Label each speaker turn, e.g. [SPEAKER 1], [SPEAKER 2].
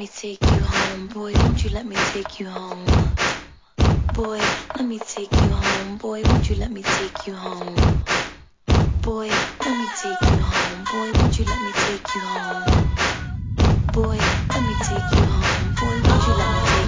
[SPEAKER 1] me take you home, boy, won't you let me take you home? Boy, let me take you home, boy, won't you let me take you home? Boy, let me take you home, boy, won't you let me take you home? Boy, let me take you home, boy, won't you let me take you home?